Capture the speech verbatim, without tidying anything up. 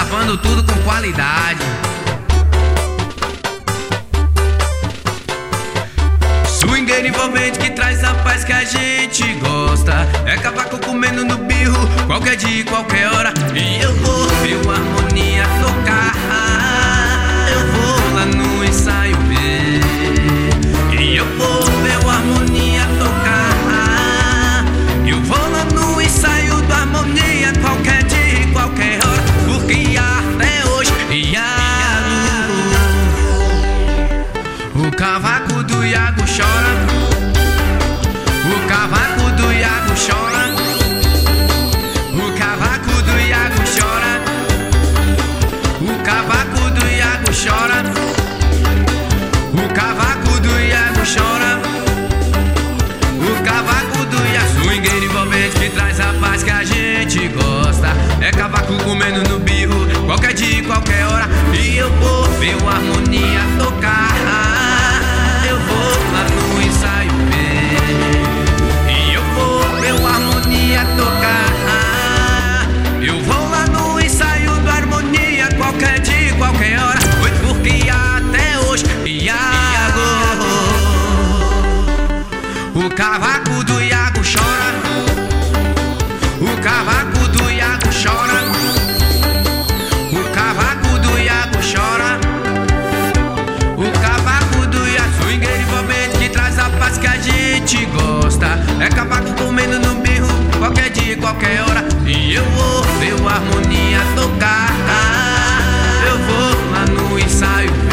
gravando tudo com qualidade. Swingueiro envolvente que traz a paz que a gente gosta. É cavaco comendo no birro, qualquer dia, qualquer hora. E eu vou ver o Harmonia tocar. Eu vou lá no ensaio ver. E eu vou ver o Harmonia tocar. Eu vou lá no ensaio do Harmonia, qualquer dia, qualquer hora. Porque até hoje Iago, o cavaco do Iago chora. O cavaco do Iago chora. O cavaco do Iago chora. O cavaco do Iago chora. O cavaco do Iago chora. O cavaco do Iago. Swingueiro envolvente que traz a paz que a gente gosta. É cavaco comendo no birro, qualquer dia, qualquer hora. E eu vou ver o Harmonia tocar. Eu vou lá no ensaio ver. E eu vou ver o Harmonia tocar. Eu vou lá no ensaio do Harmonia, qualquer dia, qualquer hora. Foi porque até hoje Iago, o cavaco do Iago chora. O cavaco do Iago chora. O cavaco do Iago chora. O cavaco do Iago. Swingueiro envolvente que traz a paz que a gente gosta. É cavaco comendo no birro, qualquer dia, qualquer hora. E eu vou ver o Harmonia tocar. Eu vou lá no ensaio